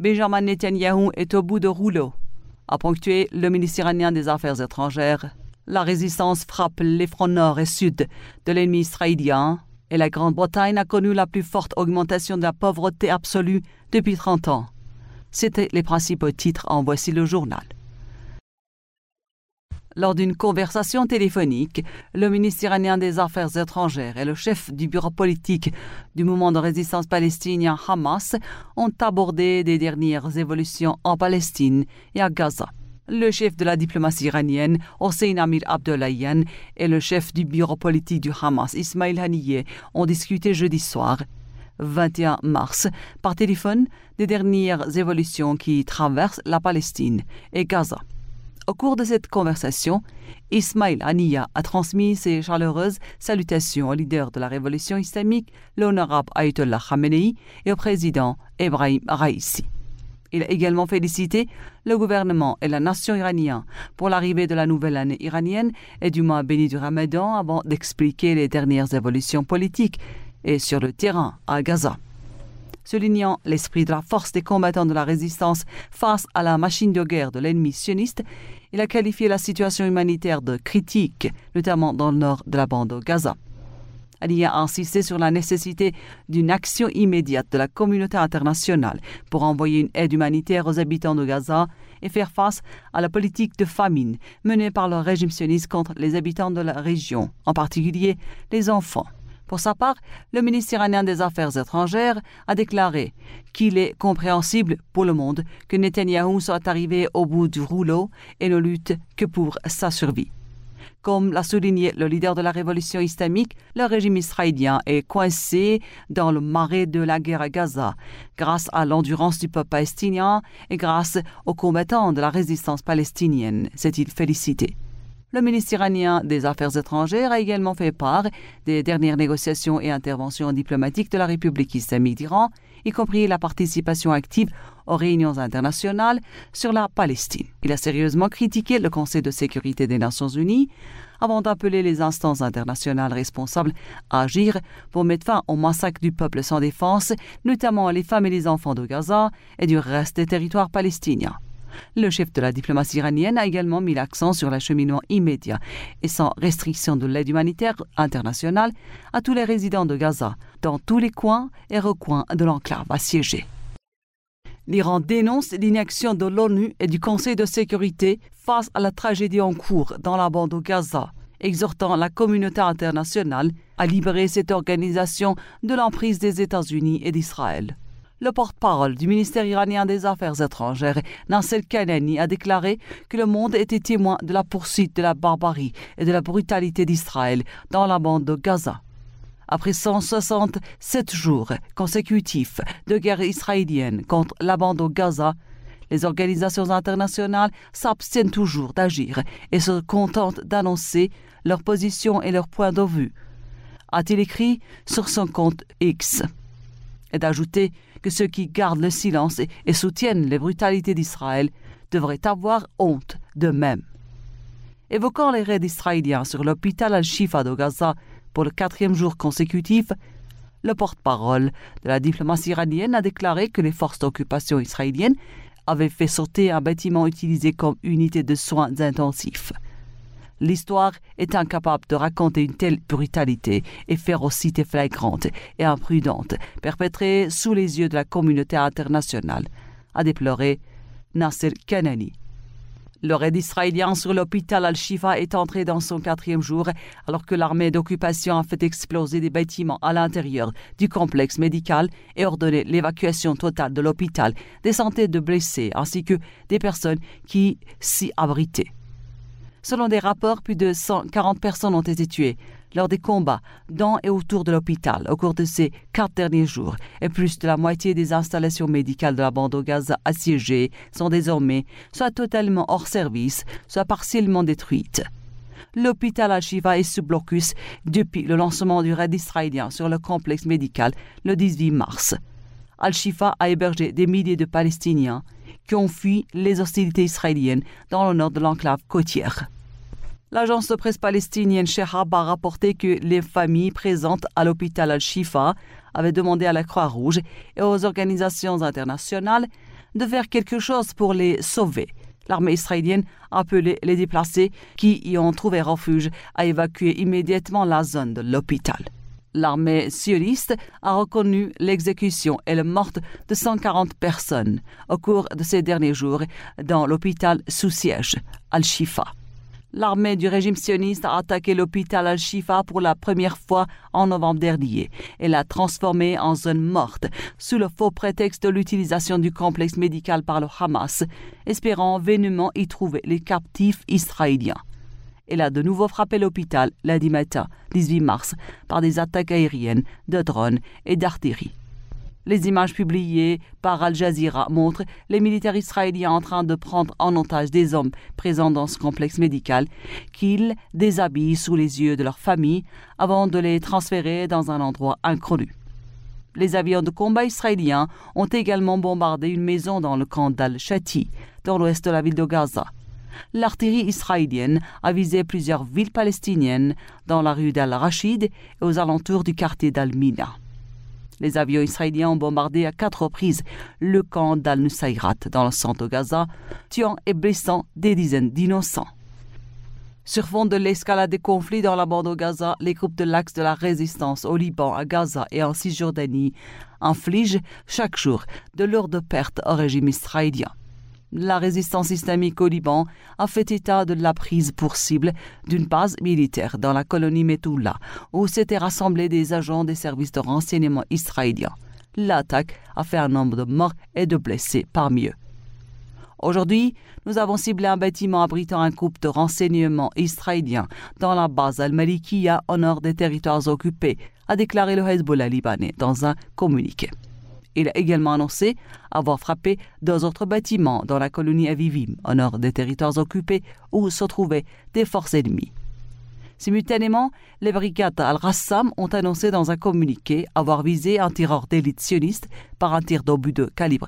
Benjamin Netanyahou est au bout de rouleau, a ponctué le ministre iranien des Affaires étrangères. La résistance frappe les fronts nord et sud de l'ennemi israélien et la Grande-Bretagne a connu la plus forte augmentation de la pauvreté absolue depuis 30 ans. C'étaient les principaux titres en Voici le journal. Lors d'une conversation téléphonique, le ministre iranien des Affaires étrangères et le chef du bureau politique du mouvement de résistance palestinien Hamas ont abordé des dernières évolutions en Palestine et à Gaza. Le chef de la diplomatie iranienne, Hossein Amir Abdollahian, et le chef du bureau politique du Hamas, Ismail Haniyeh, ont discuté jeudi soir, 21 mars, par téléphone des dernières évolutions qui traversent la Palestine et Gaza. Au cours de cette conversation, Ismail Haniyeh a transmis ses chaleureuses salutations au leader de la révolution islamique, l'honorable Ayatollah Khamenei, et au président Ebrahim Raïssi. Il a également félicité le gouvernement et la nation iranienne pour l'arrivée de la nouvelle année iranienne et du mois béni du Ramadan avant d'expliquer les dernières évolutions politiques et sur le terrain à Gaza. Soulignant l'esprit de la force des combattants de la résistance face à la machine de guerre de l'ennemi sioniste, il a qualifié la situation humanitaire de critique, notamment dans le nord de la bande de Gaza. Ali a insisté sur la nécessité d'une action immédiate de la communauté internationale pour envoyer une aide humanitaire aux habitants de Gaza et faire face à la politique de famine menée par le régime sioniste contre les habitants de la région, en particulier les enfants. Pour sa part, le ministre iranien des Affaires étrangères a déclaré qu'il est compréhensible pour le monde que Netanyahou soit arrivé au bout du rouleau et ne lutte que pour sa survie. Comme l'a souligné le leader de la révolution islamique, le régime israélien est coincé dans le marais de la guerre à Gaza, grâce à l'endurance du peuple palestinien et grâce aux combattants de la résistance palestinienne, s'est-il félicité. Le ministre iranien des Affaires étrangères a également fait part des dernières négociations et interventions diplomatiques de la République islamique d'Iran, y compris la participation active aux réunions internationales sur la Palestine. Il a sérieusement critiqué le Conseil de sécurité des Nations Unies avant d'appeler les instances internationales responsables à agir pour mettre fin au massacre du peuple sans défense, notamment les femmes et les enfants de Gaza et du reste des territoires palestiniens. Le chef de la diplomatie iranienne a également mis l'accent sur l'acheminement immédiat et sans restriction de l'aide humanitaire internationale à tous les résidents de Gaza, dans tous les coins et recoins de l'enclave assiégée. L'Iran dénonce l'inaction de l'ONU et du Conseil de sécurité face à la tragédie en cours dans la bande de Gaza, exhortant la communauté internationale à libérer cette organisation de l'emprise des États-Unis et d'Israël. Le porte-parole du ministère iranien des Affaires étrangères, Nasser Kanani, a déclaré que le monde était témoin de la poursuite de la barbarie et de la brutalité d'Israël dans la bande de Gaza. Après 167 jours consécutifs de guerre israélienne contre la bande de Gaza, les organisations internationales s'abstiennent toujours d'agir et se contentent d'annoncer leur position et leur point de vue, a-t-il écrit sur son compte X, et d'ajouter que ceux qui gardent le silence et soutiennent les brutalités d'Israël devraient avoir honte d'eux-mêmes. Évoquant les raids israéliens sur l'hôpital Al-Shifa de Gaza pour le 4e jour consécutif, le porte-parole de la diplomatie iranienne a déclaré que les forces d'occupation israéliennes avaient fait sauter un bâtiment utilisé comme unité de soins intensifs. L'histoire est incapable de raconter une telle brutalité et férocité flagrante et imprudente perpétrée sous les yeux de la communauté internationale, a déploré Nasser Kanani. Le raid israélien sur l'hôpital Al-Shifa est entré dans son 4e jour alors que l'armée d'occupation a fait exploser des bâtiments à l'intérieur du complexe médical et ordonné l'évacuation totale de l'hôpital, des centaines de blessés ainsi que des personnes qui s'y abritaient. Selon des rapports, plus de 140 personnes ont été tuées lors des combats dans et autour de l'hôpital au cours de ces 4 derniers jours, et plus de la moitié des installations médicales de la bande de Gaza assiégées sont désormais soit totalement hors service, soit partiellement détruites. L'hôpital Al-Shifa est sous blocus depuis le lancement du raid israélien sur le complexe médical le 18 mars. Al-Shifa a hébergé des milliers de Palestiniens qui ont fui les hostilités israéliennes dans le nord de l'enclave côtière. L'agence de presse palestinienne Shehab a rapporté que les familles présentes à l'hôpital Al-Shifa avaient demandé à la Croix-Rouge et aux organisations internationales de faire quelque chose pour les sauver. L'armée israélienne a appelé les déplacés qui y ont trouvé refuge à évacuer immédiatement la zone de l'hôpital. L'armée sioniste a reconnu l'exécution et le meurtre de 140 personnes au cours de ces derniers jours dans l'hôpital sous siège, Al-Shifa. L'armée du régime sioniste a attaqué l'hôpital Al-Shifa pour la première fois en novembre dernier et l'a transformé en zone morte sous le faux prétexte de l'utilisation du complexe médical par le Hamas, espérant vainement y trouver les captifs israéliens. Elle a de nouveau frappé l'hôpital lundi matin, 18 mars, par des attaques aériennes, de drones et d'artillerie. Les images publiées par Al Jazeera montrent les militaires israéliens en train de prendre en otage des hommes présents dans ce complexe médical qu'ils déshabillent sous les yeux de leur famille avant de les transférer dans un endroit inconnu. Les avions de combat israéliens ont également bombardé une maison dans le camp d'Al-Shati, dans l'ouest de la ville de Gaza. L'artillerie israélienne a visé plusieurs villes palestiniennes dans la rue d'Al-Rachid et aux alentours du quartier d'Al-Mina. Les avions israéliens ont bombardé à 4 reprises le camp d'Al-Nusayrat dans le centre de Gaza, tuant et blessant des dizaines d'innocents. Sur fond de l'escalade des conflits dans la bande de Gaza, les groupes de l'axe de la résistance au Liban, à Gaza et en Cisjordanie infligent chaque jour de lourdes pertes au régime israélien. La résistance islamique au Liban a fait état de la prise pour cible d'une base militaire dans la colonie Methoula, où s'étaient rassemblés des agents des services de renseignement israéliens. L'attaque a fait un nombre de morts et de blessés parmi eux. Aujourd'hui, nous avons ciblé un bâtiment abritant un groupe de renseignement israélien dans la base Al-Malikiya au nord des territoires occupés, a déclaré le Hezbollah libanais dans un communiqué. Il a également annoncé avoir frappé 2 autres bâtiments dans la colonie Avivim, au nord des territoires occupés, où se trouvaient des forces ennemies. Simultanément, les brigades Al-Rassam ont annoncé dans un communiqué avoir visé un tireur d'élite sioniste par un tir d'obus de calibre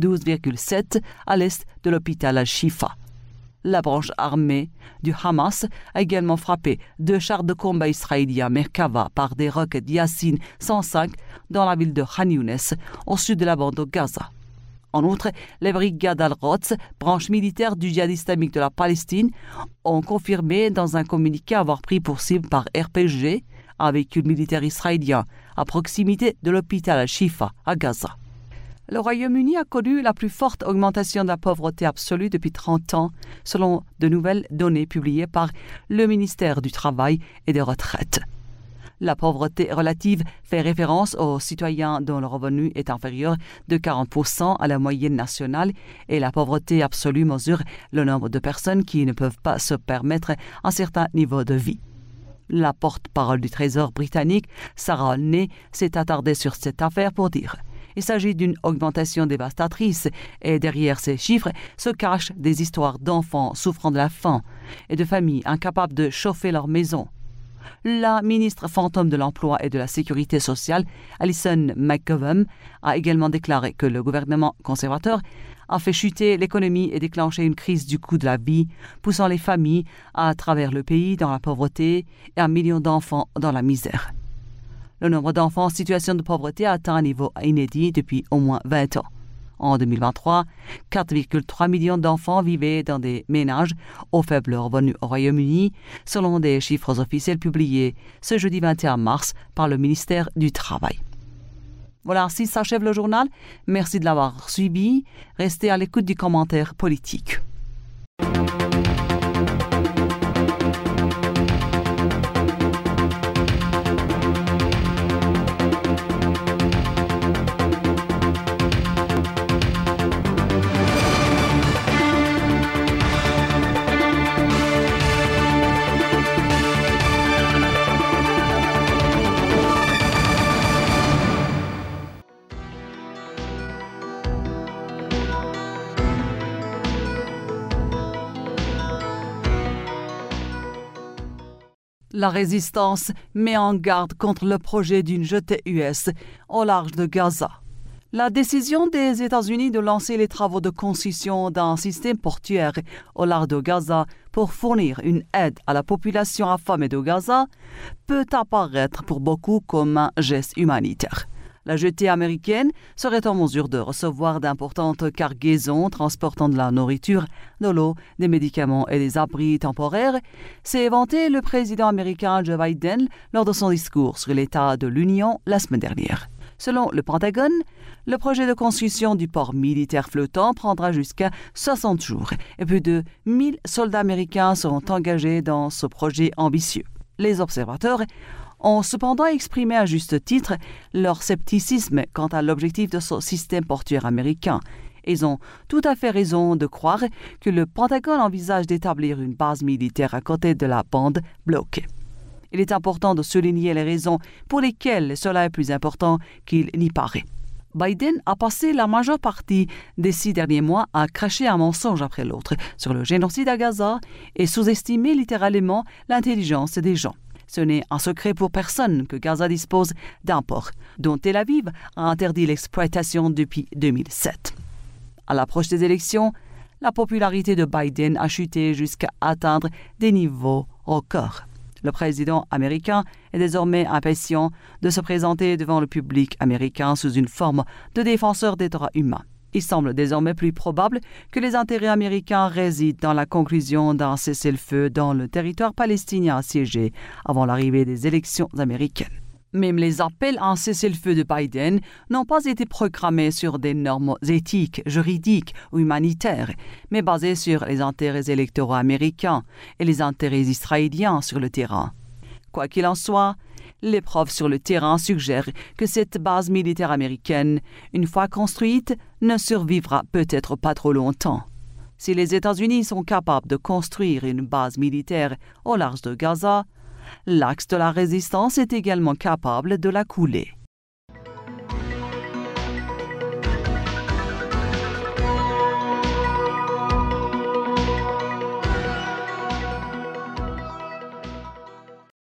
12,7 à l'est de l'hôpital Al-Shifa. La branche armée du Hamas a également frappé 2 chars de combat israéliens Merkava par des roquettes Yasin 105 dans la ville de Khan Younes, au sud de la bande de Gaza. En outre, les brigades Al-Quds, branche militaire du djihad islamique de la Palestine, ont confirmé dans un communiqué avoir pris pour cible par RPG un véhicule militaire israélien à proximité de l'hôpital Al-Shifa à Gaza. Le Royaume-Uni a connu la plus forte augmentation de la pauvreté absolue depuis 30 ans, selon de nouvelles données publiées par le ministère du Travail et des Retraites. La pauvreté relative fait référence aux citoyens dont le revenu est inférieur de 40% à la moyenne nationale et la pauvreté absolue mesure le nombre de personnes qui ne peuvent pas se permettre un certain niveau de vie. La porte-parole du Trésor britannique, Sarah Olney, s'est attardée sur cette affaire pour dire « Il s'agit d'une augmentation dévastatrice et derrière ces chiffres se cachent des histoires d'enfants souffrant de la faim et de familles incapables de chauffer leur maison. » La ministre fantôme de l'Emploi et de la Sécurité sociale, Alison McGovern, a également déclaré que le gouvernement conservateur a fait chuter l'économie et déclenché une crise du coût de la vie, poussant les familles à travers le pays dans la pauvreté et 1 million d'enfants dans la misère. Le nombre d'enfants en situation de pauvreté a atteint un niveau inédit depuis au moins 20 ans. En 2023, 4,3 millions d'enfants vivaient dans des ménages au faible revenu au Royaume-Uni, selon des chiffres officiels publiés ce jeudi 21 mars par le ministère du Travail. Voilà, ainsi s'achève le journal. Merci de l'avoir suivi. Restez à l'écoute du commentaire politique. La résistance met en garde contre le projet d'une jetée US au large de Gaza. La décision des États-Unis de lancer les travaux de construction d'un système portuaire au large de Gaza pour fournir une aide à la population affamée de Gaza peut apparaître pour beaucoup comme un geste humanitaire. La jetée américaine serait en mesure de recevoir d'importantes cargaisons transportant de la nourriture, de l'eau, des médicaments et des abris temporaires, s'est vanté le président américain Joe Biden lors de son discours sur l'état de l'Union la semaine dernière. Selon le Pentagone, le projet de construction du port militaire flottant prendra jusqu'à 60 jours et plus de 1000 soldats américains seront engagés dans ce projet ambitieux. Les observateurs ont cependant exprimé à juste titre leur scepticisme quant à l'objectif de ce système portuaire américain. Ils ont tout à fait raison de croire que le Pentagone envisage d'établir une base militaire à côté de la bande bloquée. Il est important de souligner les raisons pour lesquelles cela est plus important qu'il n'y paraît. Biden a passé la majeure partie des 6 derniers mois à cracher un mensonge après l'autre sur le génocide à Gaza et sous-estimer littéralement l'intelligence des gens. Ce n'est un secret pour personne que Gaza dispose d'un port, dont Tel Aviv a interdit l'exploitation depuis 2007. À l'approche des élections, la popularité de Biden a chuté jusqu'à atteindre des niveaux records. Le président américain est désormais impatient de se présenter devant le public américain sous une forme de défenseur des droits humains. Il semble désormais plus probable que les intérêts américains résident dans la conclusion d'un cessez-le-feu dans le territoire palestinien assiégé avant l'arrivée des élections américaines. Même les appels à un cessez-le-feu de Biden n'ont pas été programmés sur des normes éthiques, juridiques ou humanitaires, mais basés sur les intérêts électoraux américains et les intérêts israéliens sur le terrain. Quoi qu'il en soit, les preuves sur le terrain suggèrent que cette base militaire américaine, une fois construite, ne survivra peut-être pas trop longtemps. Si les États-Unis sont capables de construire une base militaire au large de Gaza, l'axe de la résistance est également capable de la couler.